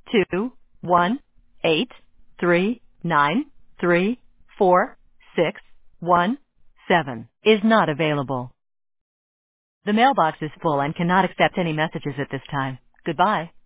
218-393-4617 is not available. The mailbox is full and cannot accept any messages at this time. Goodbye.